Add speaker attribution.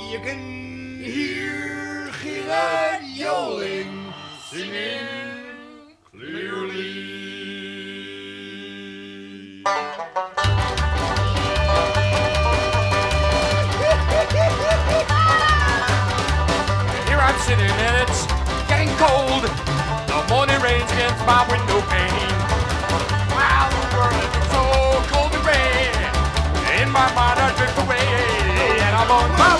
Speaker 1: You can hear Gilad yowling, singing clearly. Here I'm sitting and it's getting cold. The morning rain's against my window pane. Wow, the world is so cold and gray. In my mind I drift away, and I'm on my